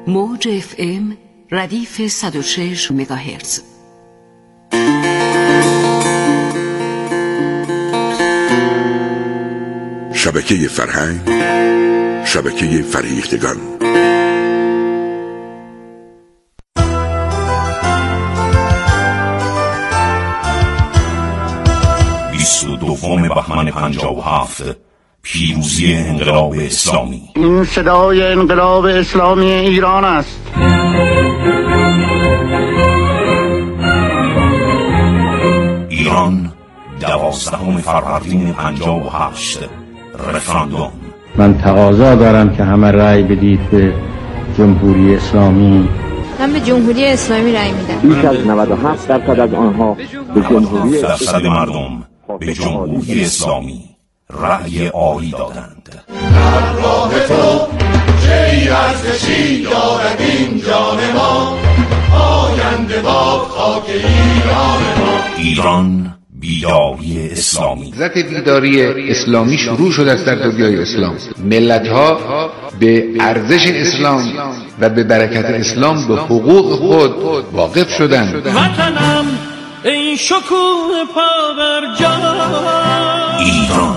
موج FM ردیف 106 مگاهرتز. شبکه فرهنگ، شبکه فرهیختگان. دوم بهمن 57 پیروزی انقلاب اسلامی. این صدای انقلاب اسلامی ایران است. ایران 12 فروردین 58 رفراندوم. من تقاضا دارم که همه رأی بدید به جمهوری اسلامی. من به جمهوری اسلامی رأی میدم. بیش از 97% از آنها به جمهوری درصد مردم به جمهوری اسلامی رأی عالی دادند. در راه تو چه ارزشی دارد این جان ما، آینده باد خاک ایران ما. ایران بیداری اسلامی. حرکت بیداری اسلامی شروع شده است در دنیای اسلام. ملت‌ها به ارزش اسلام و به برکت اسلام به حقوق خود واقف شدند. وطنم ای شکوه پابرجا، ایران.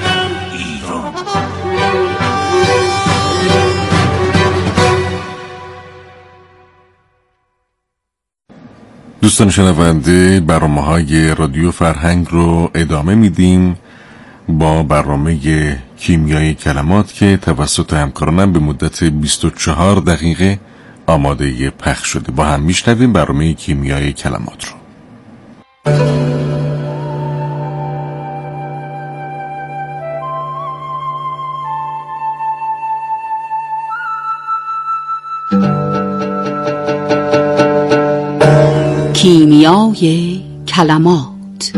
دوستان شنونده، برنامه‌های رادیو فرهنگ رو ادامه میدیم با برنامه کیمیای کلمات که توسط همکارانم به مدت 24 دقیقه آماده پخش شده. با هم میشنویم برنامه کیمیای کلمات رو. کیمیای کلمات.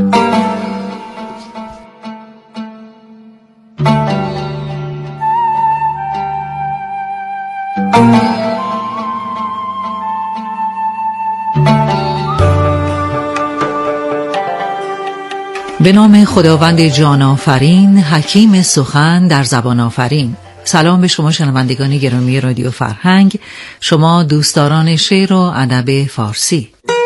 به نام خداوند جان آفرین، حکیم سخن در زبان آفرین. سلام به شما شنوندگان گرامی رادیو فرهنگ، شما دوستداران شعر و ادب فارسی.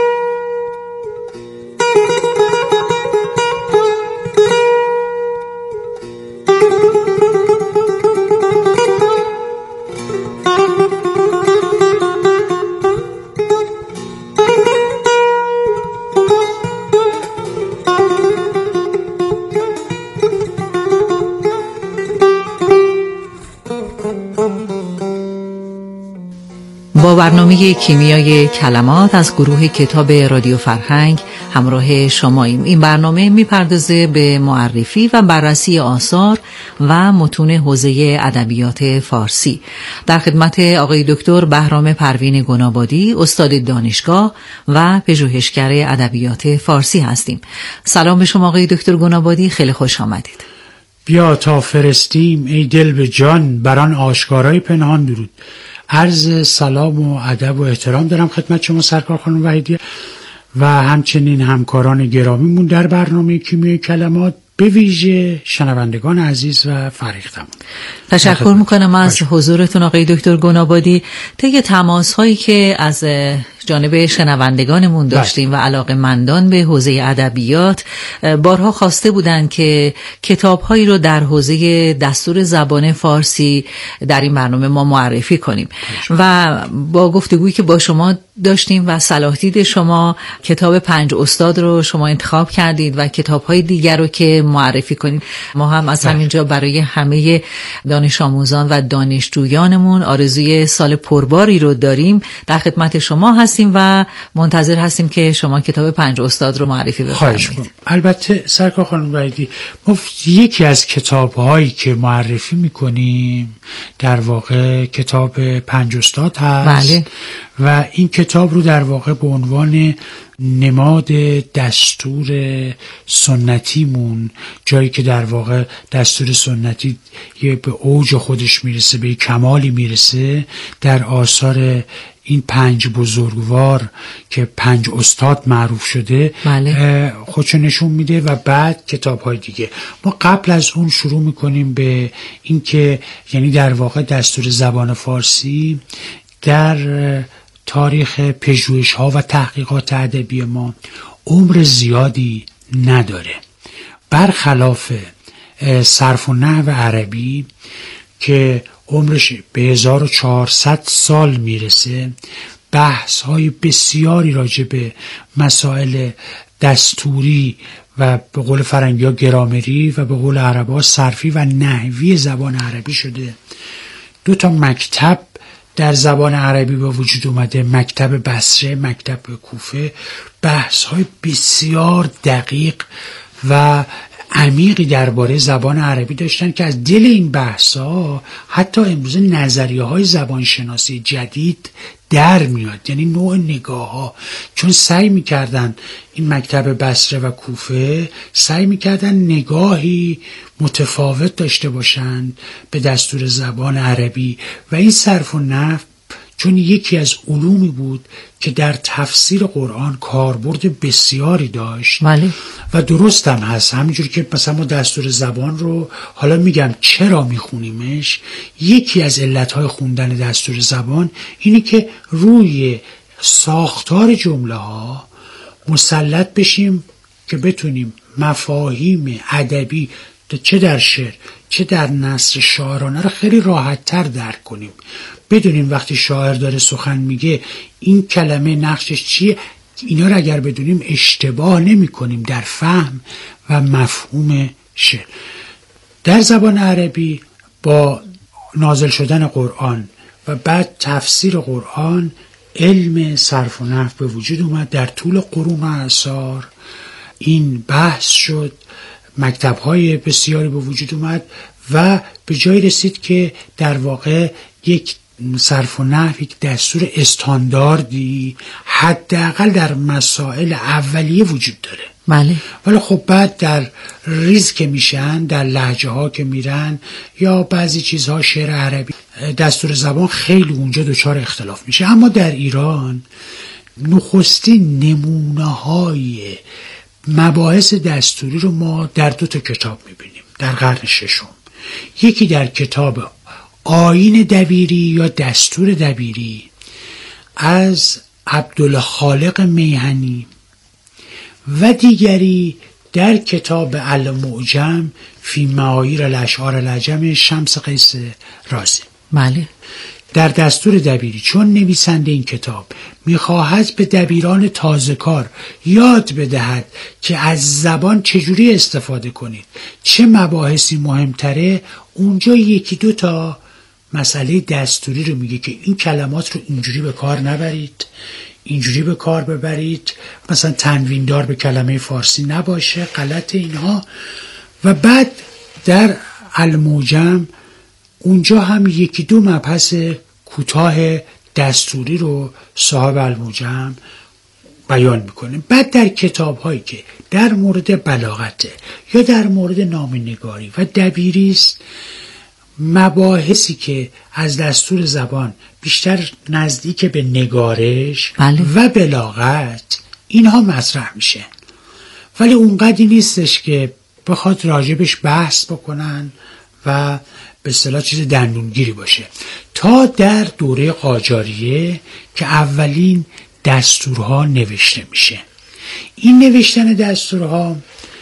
با برنامه کیمیای کلمات از گروه کتاب رادیو فرهنگ همراه شماییم. این برنامه میپردازه به معرفی و بررسی آثار و متون حوزه ادبیات فارسی. در خدمت آقای دکتر بهرام پروین گنابادی، استاد دانشگاه و پژوهشگر ادبیات فارسی هستیم. سلام به شما آقای دکتر گنابادی، خیلی خوش آمدید. بیا تا فرستیم ای دل به جان، بران آشکارای پنهان درود. عرض سلام و ادب و احترام دارم خدمت شما سرکار خانم وحیدی و همچنین همکاران گرامیمون در برنامه کیمیای کلمات، به ویژه شنوندگان عزیز و فریختمون. تشکر میکنم از حضورتون آقای دکتر گنابادی. طی تماس هایی که از جانب شنوندگانمون داشتیم و علاقه‌مندان به حوزه ادبیات بارها خواسته بودند که کتاب‌هایی رو در حوزه دستور زبان فارسی در این برنامه ما معرفی کنیم و با گفتگویی که با شما داشتیم و صلاح دید شما کتاب 5 استاد رو شما انتخاب کردید و کتاب‌های دیگر رو که معرفی کنید. ما هم از همینجا برای همه دانش آموزان و دانشجویانمون آرزوی سال پرباری رو داریم. در خدمت شما هستیم و منتظر هستیم که شما کتاب 5 استاد رو معرفی بفرمایید. البته سرکار خانم وحیدی، ما یکی از کتاب‌هایی که معرفی می‌کنیم در واقع کتاب 5 استاد هست. بله. و این کتاب رو در واقع به عنوان نماد دستور سنتیمون، جایی که در واقع دستور سنتی یه به اوج خودش میرسه، به کمالی میرسه، در آثار این 5 بزرگوار که 5 استاد معروف شده، بله. خودشو نشون میده و بعد کتاب‌های دیگه. ما قبل از اون شروع میکنیم به این که یعنی در واقع دستور زبان فارسی در تاریخ پژوهش‌ها و تحقیقات ادبی ما عمر زیادی نداره، برخلاف صرف و نحو عربی که عمرش به 1400 سال میرسه. بحث های بسیاری راجع به مسائل دستوری و به قول فرنگی ها گرامری و به قول عرب ها صرفی و نحوی زبان عربی شده. 2 مکتب در زبان عربی به وجود اومده، مکتب بصره، مکتب کوفه. بحث های بسیار دقیق و عمیقی درباره زبان عربی داشتن که از دل این بحث‌ها حتی امروز نظریه‌های زبانشناسی جدید در میاد، یعنی نوع نگاه‌ها، چون سعی می‌کردن این مکتب بصره و کوفه سعی می‌کردن نگاهی متفاوت داشته باشند به دستور زبان عربی و این صرف و نحو چون یکی از علومی بود که در تفسیر قرآن کاربرد بسیاری داشت و درست هم هست. همینجور که مثلا ما دستور زبان رو حالا میگم چرا میخونیمش، یکی از علتهای خوندن دستور زبان اینه که روی ساختار جمله ها مسلط بشیم که بتونیم مفاهیم ادبی چه در شعر چه در نثر شاعرانه رو خیلی راحت تر درک کنیم، بدونیم وقتی شاعر داره سخن میگه این کلمه نقشش چیه. اینا رو اگر بدونیم اشتباه نمی کنیم در فهم و مفهوم شعر. در زبان عربی با نازل شدن قرآن و بعد تفسیر قرآن علم صرف و نحو به وجود اومد. در طول قرون و اعصار این بحث شد، مکتب‌های بسیاری به وجود اومد و به جای رسید که در واقع یک صرف و نحو یک دستور استانداردی حداقل در مسائل اولیه وجود داره. بله. ولی خب بعد در ریز که میشن، در لهجه ها که میرن یا بعضی چیزها شعر عربی، دستور زبان خیلی اونجا دچار اختلاف میشه. اما در ایران نخستین نمونه های مباحث دستوری رو ما در 2 کتاب میبینیم در قرن 6. یکی در کتاب آیین دبیری یا دستور دبیری از عبدالخالق میهنی و دیگری در کتاب المعجم فی معایر الاشعار العجم شمس قیس رازی. بله. در دستور دبیری چون نویسنده این کتاب میخواهد به دبیران تازه کار یاد بدهد که از زبان چجوری استفاده کنید، چه مباحثی مهمتره، اونجا 1-2 مسئله دستوری رو میگه که این کلمات رو اینجوری به کار نبرید، اینجوری به کار ببرید، مثلا تنویندار به کلمه فارسی نباشه، غلط اینها. و بعد در المعجم اونجا هم 1-2 مبحث کوتاه دستوری رو صاحب المعجم بیان میکنه. بعد در کتاب هایی که در مورد بلاغته یا در مورد نامه‌نگاری و دبیری است، مباحثی که از دستور زبان بیشتر نزدیک به نگارش و بلاغت اینها مطرح میشه، ولی اونقدری نیستش که بخواد راجبش بحث بکنن و به اصطلاح چیز دندونگیری باشه. تا در دوره قاجاریه که اولین دستورها نوشته میشه. این نوشتن دستورها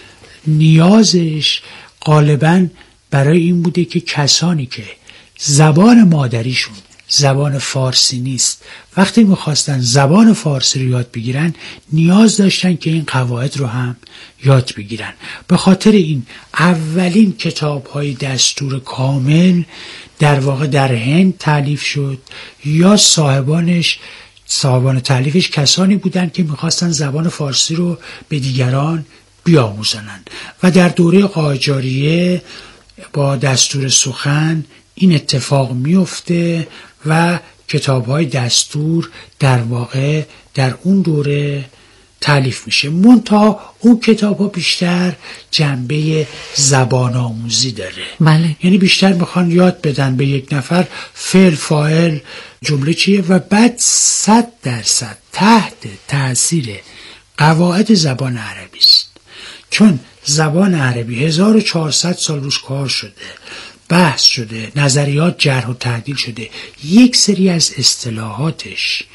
نیازش غالباً برای این بوده که کسانی که زبان مادریشون زبان فارسی نیست، وقتی میخواستن زبان فارسی رو یاد بگیرن نیاز داشتن که این قواعد رو هم یاد بگیرن. به خاطر این اولین کتاب‌های دستور کامل در واقع در هند تالیف شد یا صاحبان تالیفش کسانی بودن که میخواستن زبان فارسی رو به دیگران بیاموزنن. و در دوره قاجاریه با دستور سخن این اتفاق میفته و کتاب‌های دستور در واقع در اون دوره تالیف میشه. منتها اون کتاب‌ها بیشتر جنبه زبان آموزی داره. بله. یعنی بیشتر میخوان یاد بدن به یک نفر فعل فاعل جمله چیه و بعد 100% تحت تاثیر قواعد زبان عربی است. چون زبان عربی 1400 سال روش کار شده، بحث شده، نظریات جرح و تعدیل شده، یک سری از اصطلاحاتش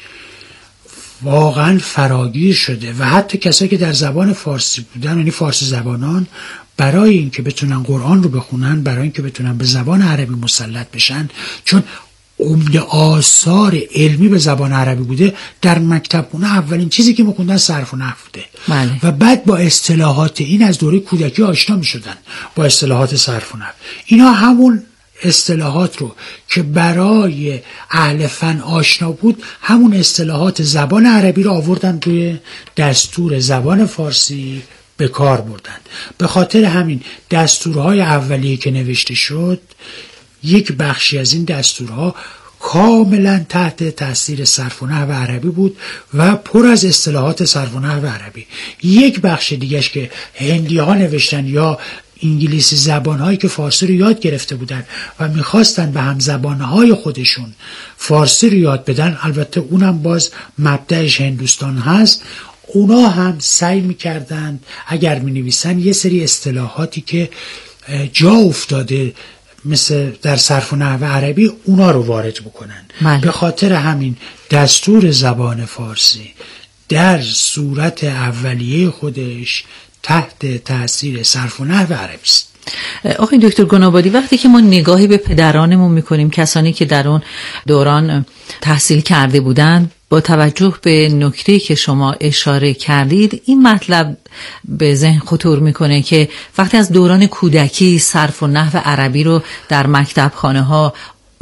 واقعا فراگیر شده و حتی کسایی که در زبان فارسی بودن، یعنی فارسی زبانان، برای اینکه بتونن قرآن رو بخونن، برای اینکه بتونن به زبان عربی مسلط بشن، چون عمده آثار علمی به زبان عربی بوده، در مکتبخونه اولین چیزی که می‌خوندن صرف و نحو بوده و بعد با اصطلاحات این از دوره کودکی آشنا می‌شدن، با اصطلاحات صرف و نحو. اینا همون اصطلاحات رو که برای اهل فن آشنا بود، همون اصطلاحات زبان عربی رو آوردن توی دستور زبان فارسی به کار بردن. به خاطر همین دستورهای اولیه که نوشته شد، یک بخشی از این دستورها کاملا تحت تاثیر صرف و نحو عربی بود و پر از اصطلاحات صرف و نحو عربی. یک بخش دیگهش که هندی ها نوشتن یا انگلیسی زبانهایی که فارسی رو یاد گرفته بودن و میخواستن به هم زبانهای خودشون فارسی رو یاد بدن، البته اونم باز مبدأش هندوستان هست، اونا هم سعی میکردن اگر مینویسن یه سری اصطلاحاتی که جا افتاده مثل در صرف و نحو عربی اونا رو وارد بکنن. به خاطر همین دستور زبان فارسی در صورت اولیه خودش تحت تاثیر صرف و نحو عربی است. آقای دکتر گنابادی، وقتی که ما نگاهی به پدرانمون میکنیم، کسانی که در اون دوران تحصیل کرده بودند، با توجه به نکته که شما اشاره کردید، این مطلب به ذهن خطور میکنه که وقتی از دوران کودکی صرف و نحو عربی رو در مکتبخانه ها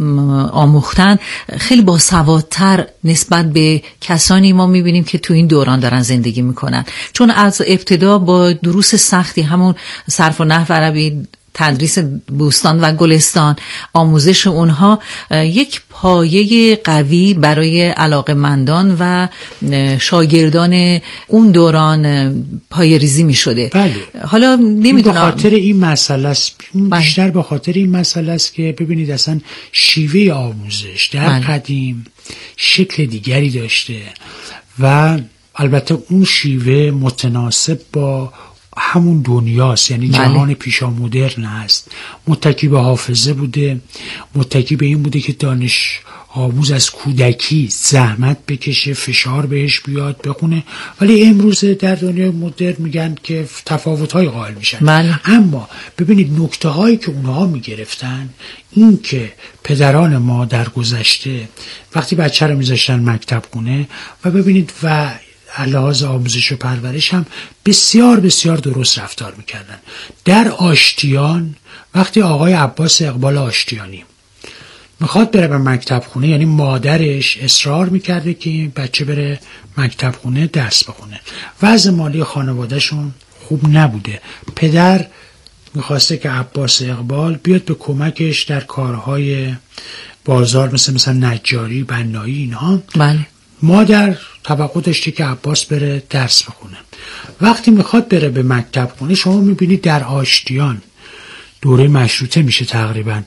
آموختن، خیلی باسوادتر نسبت به کسانی ما میبینیم که تو این دوران دارن زندگی میکنن، چون از ابتدا با دروس سختی، همون صرف و نحو عربی، تدریس بوستان و گلستان، آموزش اونها یک پایه قوی برای علاقه‌مندان و شاگردان اون دوران پایه ریزی می شده. بله. حالا نمیدونم، به خاطر این مسئله است، بیشتر به خاطر این مسئله است که ببینید اصلا شیوه آموزش در قدیم شکل دیگری داشته و البته اون شیوه متناسب با همون دنیاست، یعنی جهان پیشا مدرن هست، متکی به حافظه بوده، متکی به این بوده که دانش آموز از کودکی زحمت بکشه، فشار بهش بیاد بخونه، ولی امروز در دنیای مدرن میگن که تفاوت‌های قائل میشن. اما ببینید نکته هایی که اونها میگرفتن، این که پدران ما در گذشته وقتی بچه رو میذاشتن مکتب خونه و ببینید و لحاظ آموزش و پرورش هم بسیار بسیار درست رفتار میکردن. در آشتیان وقتی آقای عباس اقبال آشتیانی میخواد بره به مکتب خونه، یعنی مادرش اصرار میکرده که بچه بره مکتب خونه درس بخونه، وضع مالی خانوادهشون خوب نبوده، پدر میخواسته که عباس اقبال بیاد به کمکش در کارهای بازار مثل نجاری، بنایی، اینها. مادر توقع داشته که عباس بره درس بخونه. وقتی میخواد بره به مکتب خونه، شما میبینید در آشتیان دوره مشروطه میشه تقریبا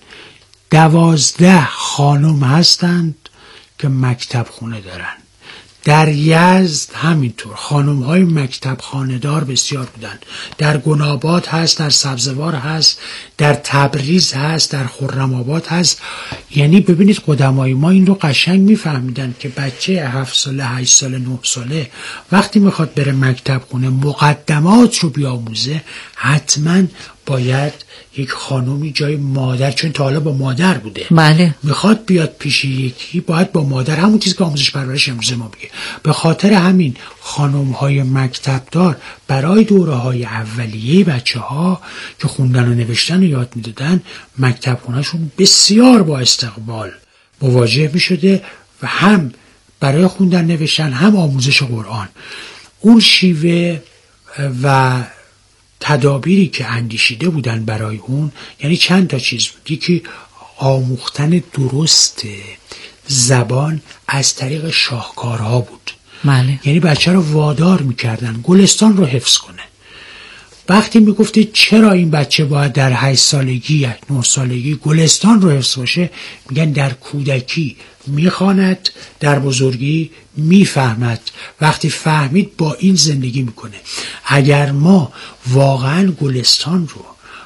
12 خانم هستند که مکتب خونه دارن. در یزد همینطور خانم های مکتب خانه‌دار بسیار بودن، در گناباد هست، در سبزوار هست، در تبریز هست، در خرم‌آباد هست. یعنی ببینید قدمای ما این رو قشنگ میفهمیدن که بچه 7 ساله، 8 ساله، 9 ساله وقتی میخواد بره مکتب خونه مقدمات رو بیاموزه، حتما باید یک خانومی جای مادر، چون تا حالا با مادر بوده، میخواد بیاد پیش یکی، باید با مادر، همون چیزی که آموزش پرورش امروز ما میگه. به خاطر همین خانم های مکتب دار برای دوره های اولیه بچه ها که خوندن و نوشتن رو یاد میدادن، مکتب خونهشون بسیار با استقبال مواجه میشده و هم برای خوندن نوشتن هم آموزش قرآن. اون شیوه و تدابیری که اندیشیده بودن برای اون، یعنی چند تا چیز بود. یکی آموختن درست زبان از طریق شاهکارها بود. یعنی بچه رو وادار میکردن گلستان رو حفظ کنه. وقتی میگفتید چرا این بچه باید در 8 سالگی یا 9 سالگی گلستان رو حفظ باشه، میگن در کودکی میخواند، در بزرگی میفهمد، وقتی فهمید با این زندگی میکنه. اگر ما واقعا گلستان رو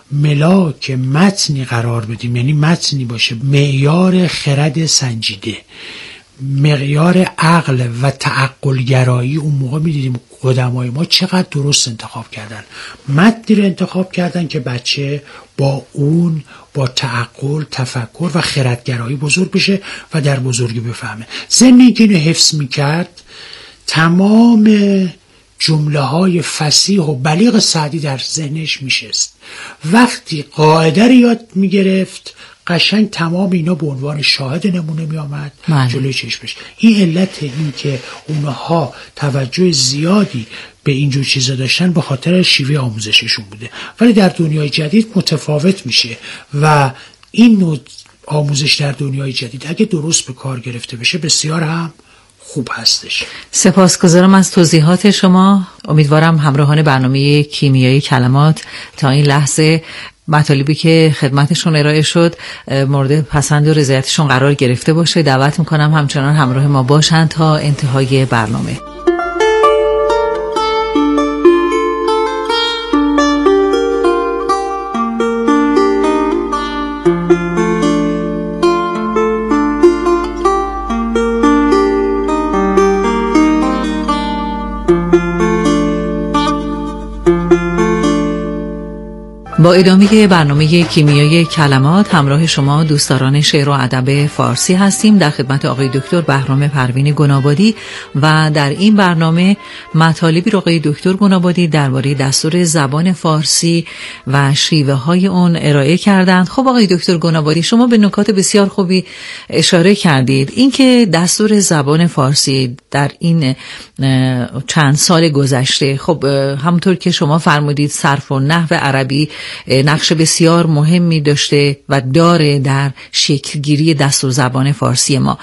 ملاک متنی قرار بدیم، یعنی متنی باشه معیار خرد سنجیده، معیار عقل و تعقلگرایی، اون موقع می‌دیدیم قدمای ما چقدر درست انتخاب کردن، متنی رو انتخاب کردن که بچه با تعقل، تفکر و خردگرایی بزرگ بشه و در بزرگی بفهمه. ضمن اینکه اینو حفظ میکرد، تمام جمله های فصیح و بلیغ سعدی در ذهنش میشست. وقتی قاعده رو یاد میگرفت، قشنگ تمام اینا به عنوان شاهد نمونه می آمد جلوی چشمش. این علت این که اونها توجه زیادی به اینجور چیزا داشتن به خاطر شیوه آموزششون بوده. ولی در دنیای جدید متفاوت میشه و این نوع آموزش در دنیای جدید اگه درست به کار گرفته بشه بسیار هم خوب هستش. سپاسگزارم از توضیحات شما. امیدوارم همراهان برنامه کیمیایی کلمات تا این لحظه مطالبی که خدمتشون ارائه شد مورد پسند و رضایتشون قرار گرفته باشه. دعوت میکنم همچنان همراه ما باشن تا انتهای برنامه. با ادامه برنامه کیمیای کلمات همراه شما دوستداران شعر و ادب فارسی هستیم. در خدمت آقای دکتر بهرام پروین گنابادی و در این برنامه مطالبی رو آقای دکتر گنابادی درباره دستور زبان فارسی و شیوه های اون ارائه کردند. خب آقای دکتر گنابادی، شما به نکات بسیار خوبی اشاره کردید. اینکه دستور زبان فارسی در این چند سال گذشته، خب همونطور که شما فرمودید، صرف و نحو عربی نقش بسیار مهمی داشته و داره در شکلگیری دستور زبان فارسی ما.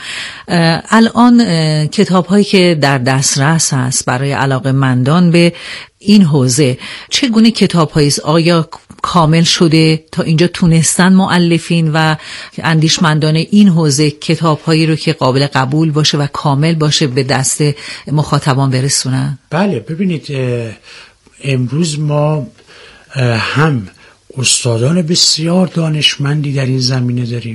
الان کتاب هایی که در دسترس هست برای علاقه‌مندان به این حوزه، چگونه کتاب هایی است؟ آیا کامل شده تا اینجا تونستن مؤلفین و اندیشمندان این حوزه کتاب هایی رو که قابل قبول باشه و کامل باشه به دست مخاطبان برسونن؟ بله، ببینید امروز ما هم استادان بسیار دانشمندی در این زمینه داریم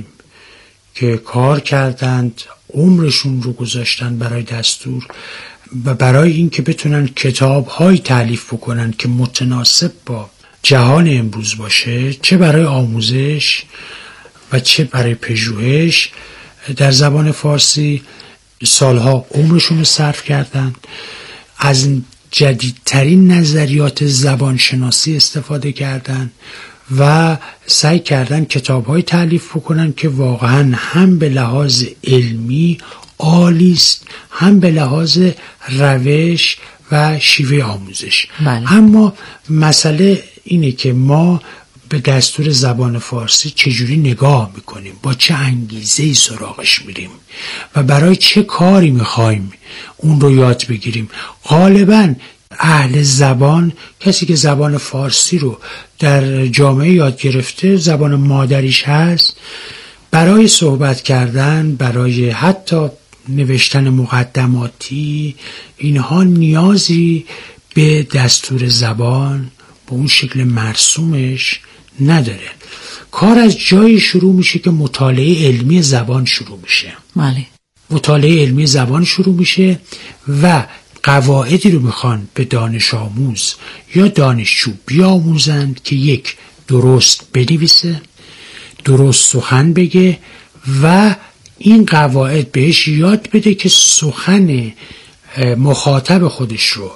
که کار کردند، عمرشون رو گذاشتن برای دستور و برای این که بتونن کتاب‌های تالیف بکنن که متناسب با جهان امروز باشه، چه برای آموزش و چه برای پژوهش در زبان فارسی. سالها عمرشون رو صرف کردن، از جدیدترین نظریات زبانشناسی استفاده کردن و سعی کردن کتاب‌های تالیف بکنن که واقعا هم به لحاظ علمی عالی است، هم به لحاظ روش و شیوه آموزش. بله. اما مسئله اینه که ما به دستور زبان فارسی چجوری نگاه میکنیم، با چه انگیزه‌ای سراغش میریم و برای چه کاری میخوایم اون رو یاد بگیریم. غالباً اهل زبان، کسی که زبان فارسی رو در جامعه یاد گرفته، زبان مادریش هست، برای صحبت کردن، برای حتی نوشتن مقدماتی، اینها نیازی به دستور زبان به اون شکل مرسومش نداره. کار از جایی شروع میشه که مطالعه علمی زبان شروع میشه. بله. مطالعه علمی زبان شروع میشه و قواعدی رو میخوان به دانش آموز یا دانشجو بیاموزند که یک، درست بنویسه، درست سخن بگه و این قواعد بهش یاد بده که سخن مخاطب خودش رو،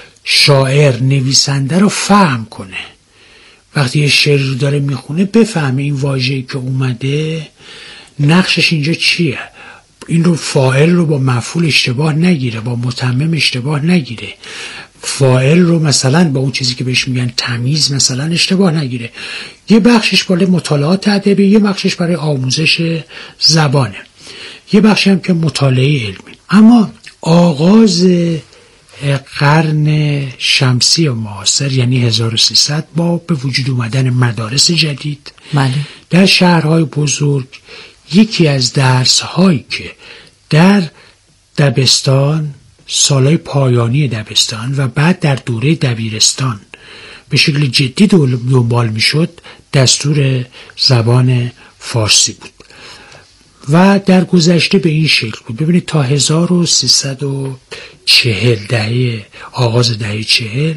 شاعر، نویسنده رو فهم کنه. وقتی یه شعر رو داره میخونه بفهمه این واژه‌ای که اومده نقشش اینجا چیه، این رو فاعل رو با مفعول اشتباه نگیره، با متمم اشتباه نگیره، فاعل رو مثلا با اون چیزی که بهش میگن تمیز مثلا اشتباه نگیره. یه بخشش برای مطالعات ادبی، یه بخشش برای آموزش زبانه، یه بخشی هم که مطالعه علمی. اما آغاز قرن شمسی معاصر یعنی 1300 با به وجود اومدن مدارس جدید در شهرهای بزرگ، یکی از درس‌هایی که در دبستان، سالهای پایانی دبستان و بعد در دوره دبیرستان به شکل جدی دنبال میشد دستور زبان فارسی بود و در گذشته به این شکل بود. ببینید تا 1340 آغاز دهه 40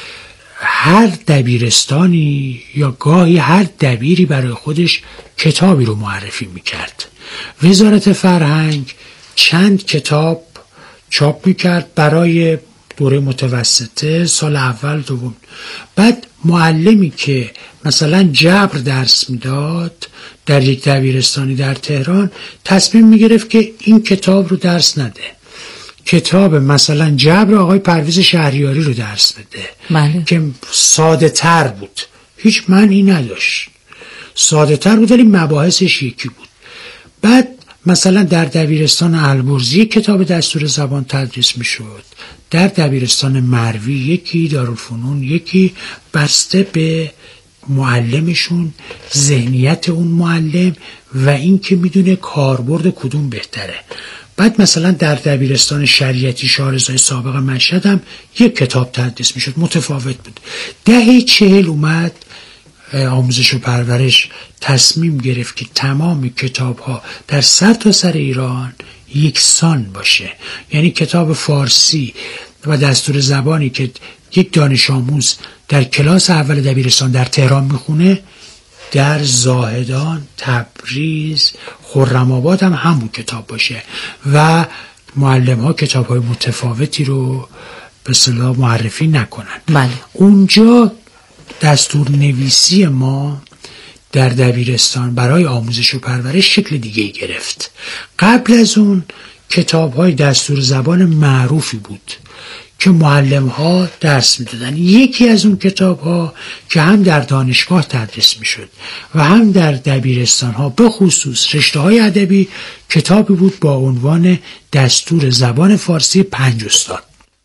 هر دبیرستانی یا گاهی هر دبیری برای خودش کتابی رو معرفی میکرد. وزارت فرهنگ چند کتاب چاپ میکرد برای دوره متوسطه، سال اول دوم. بعد معلمی که مثلا جبر درس میداد در یک دبیرستانی در تهران تصمیم میگرفت که این کتاب رو درس نده، کتاب مثلا جبر آقای پرویز شهریاری رو درس بده که ساده تر بود، هیچ معنی نداشت، ساده تر بود ولی مباحثش یکی بود. بعد مثلا در دبیرستان البرزی کتاب دستور زبان تدریس میشد، در دبیرستان مروی یکی، دارالفنون یکی، بسته به معلمشون، ذهنیت اون معلم و این که میدونه کاربرد کدوم بهتره. بعد مثلا در دبیرستان شریعتی شاهرضای سابق مشهد هم یک کتاب تدریس میشد، متفاوت بود. دهه 40 اومد آموزش و پرورش تصمیم گرفت که تمام کتاب ها در سرتاسر ایران یکسان باشه، یعنی کتاب فارسی و دستور زبانی که یک دانش آموز در کلاس اول دبیرستان در تهران میخونه در زاهدان، تبریز، خرم‌آباد هم همون کتاب باشه و معلم ها کتاب های متفاوتی رو به اصطلاح معرفی نکنن. بله. اونجا دستور نویسی ما در دبیرستان برای آموزش و پرورش شکل دیگه گرفت. قبل از اون کتاب های دستور زبان معروفی بود که معلم ها درس میدادن. یکی از اون کتاب ها که هم در دانشگاه تدریس میشد و هم در دبیرستان ها به خصوص رشته های ادبی کتابی بود با عنوان دستور زبان فارسی 5 استاد.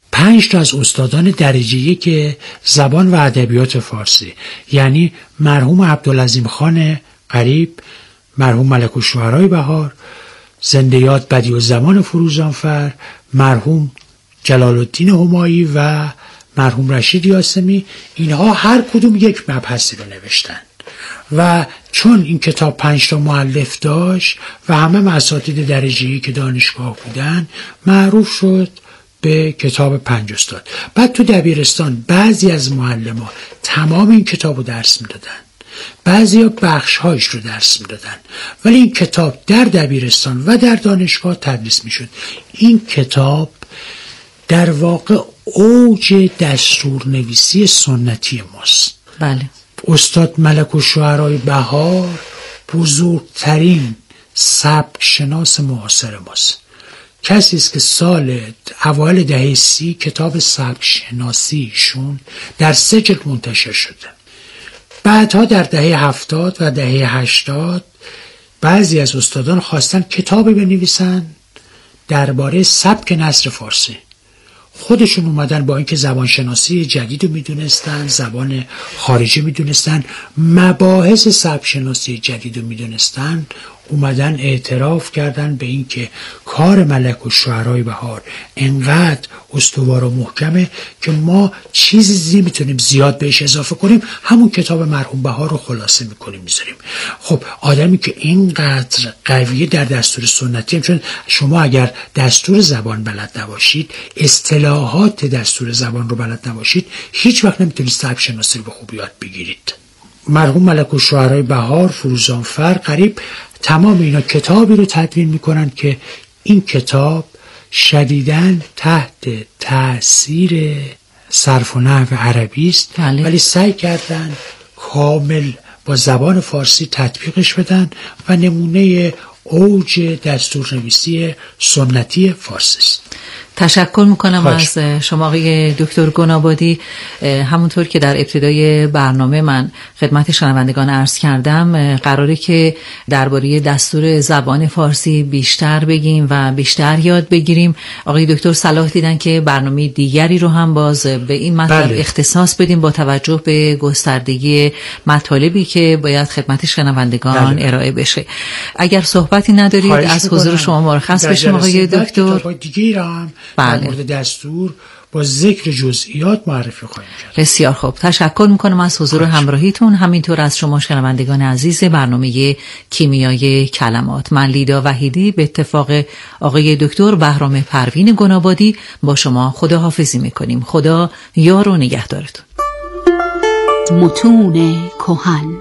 5 تا از استادان درجه 1 زبان و ادبیات فارسی، یعنی مرحوم عبدالعظیم خان غریب، مرحوم ملک الشعرای بهار، زنده یاد بدیعالزمان فروزانفر، مرحوم جلال الدین همایی و مرحوم رشید یاسمی. اینها هر کدوم یک مبحثی رو نوشتن و چون این کتاب 5 تا مؤلف داشت و همه اساتید درجه 1 دانشگاه بودن، معروف شد به کتاب 5 استاد. بعد تو دبیرستان بعضی از معلم‌ها تمام این کتاب رو درس میدادن، بعضی ها بخش‌هایش رو درس میدادن، ولی این کتاب در دبیرستان و در دانشگاه تدریس میشد. این کتاب در واقع اوج دستورنویسی سنتی ماست. بله. استاد ملک الشعرای بهار بزرگترین سبک شناس معاصر ماست. کسی است که سال اوایل دهه 30 کتاب سبک شناسیشون در 3 جلد منتشر شده. بعدها در دهه 70 و دهه 80 بعضی از استادان خواستن کتابی بنویسن درباره سبک نثر فارسی. خودشون اومدن با اینکه زبان شناسی جدید رو میدونستن، زبان خارجی میدونستن، مباحث سبک شناسی جدید رو میدونستن، اومدن اعتراف کردن به اینکه کار ملک الشعرای بهار انقدر استوار و محکمه که ما چیزی نمیتونیم زیاد بهش اضافه کنیم، همون کتاب مرحوم بهار رو خلاصه میکنیم میذاریم. خب آدمی که اینقدر قویه در دستور سنتی هم، چون شما اگر دستور زبان بلد نباشید، اصطلاحات دستور زبان رو بلد نباشید، هیچ وقت نمیتونید سبک شناسی رو به خوبی یاد بگیرید. مرحوم ملک الشعرای بهار، فروزانفر، غریب، تمام اینا کتابی رو تدوین میکنن که این کتاب شدیداً تحت تأثیر صرف و نحو عربی است، ولی سعی کردن کامل با زبان فارسی تطبیقش بدن و نمونه اوج دستورنویسی سنتی فارسی است. تشکر میکنم از شما آقای دکتر گنابادی. همونطور که در ابتدای برنامه من خدمت شنوندگان عرض کردم، قراره که درباره دستور زبان فارسی بیشتر بگیم و بیشتر یاد بگیریم. آقای دکتر صلاح دیدن که برنامه دیگری رو هم باز به این مطلب اختصاص بدیم با توجه به گستردگی مطالبی که باید خدمت شنوندگان ارائه بشه. اگر صحبتی ندارید از حضور شما مرخص بشیم آقای دکتر. دیگه هم در مورد دستور با ذکر جزئیات معرفی خواهیم کرد. بسیار خوب، تشکر میکنم از حضور همراهیتون، همینطور از شما شنوندگان عزیز برنامه کیمیای کلمات. من لیدا وحیدی به اتفاق آقای دکتر بهرام پروین گنابادی با شما خداحافظی میکنیم. خدا یار و نگهدارتون. متون کهن.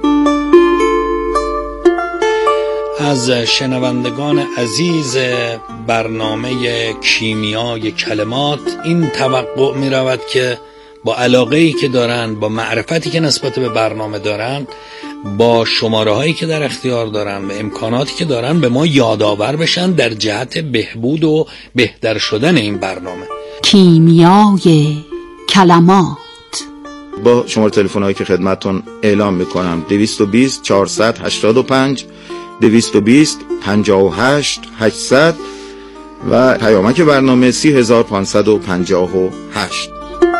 از شنوندگان عزیز برنامه کیمیای کلمات این توقع می رود که با علاقه‌ای که دارند، با معرفتی که نسبت به برنامه دارند، با شماره هایی که در اختیار دارند و امکاناتی که دارند به ما یادآور بشن در جهت بهبود و بهتر شدن این برنامه. کیمیای کلمات. با شماره تلفن هایی که خدمتون اعلام میکنم 220 485 220 58 800 و پیامک برنامه 30558.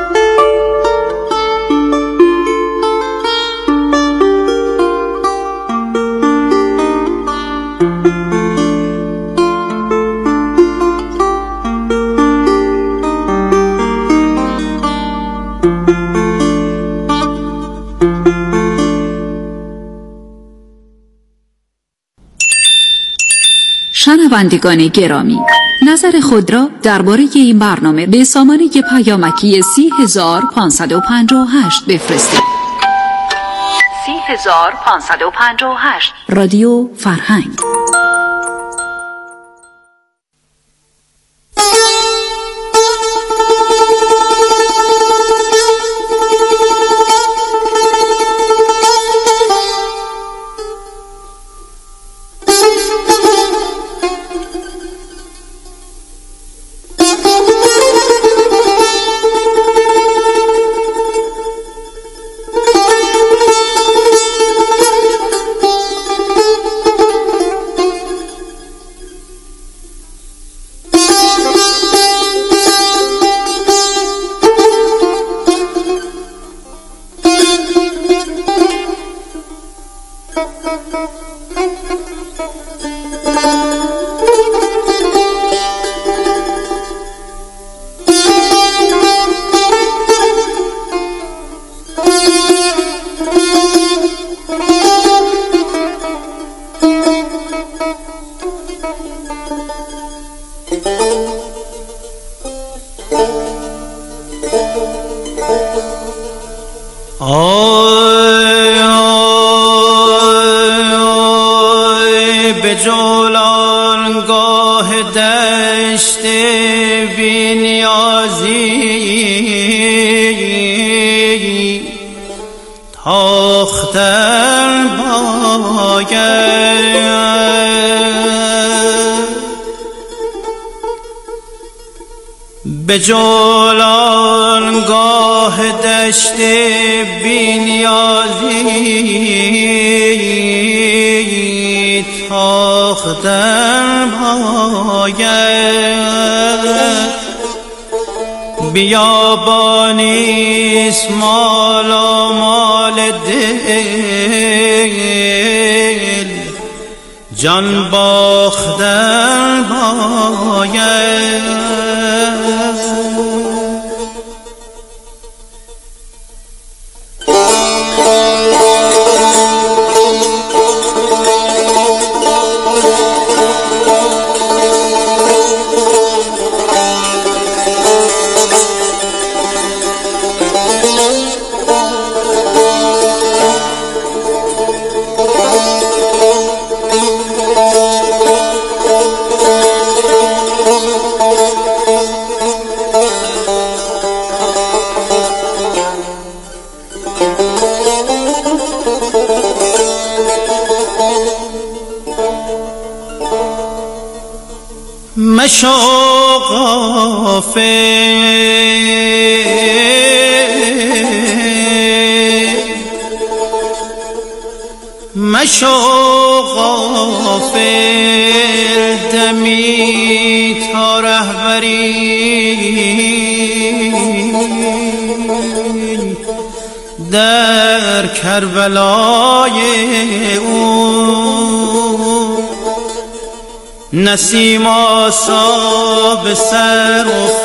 شنوندگان گرامی، نظر خود را درباره این برنامه به سامانه پیامکی 30558 بفرستید. 30558 رادیو فرهنگ. به جولانگاه دشت بی نیازی تاختن باید، به جولانگاه دشت بی نیازی تاختن باید، بیابانیست مال و مال دل جان باختن باید. مشو غافل، مشو غافل دمی تا رهبری در کربلای او، نسیم آسا به سر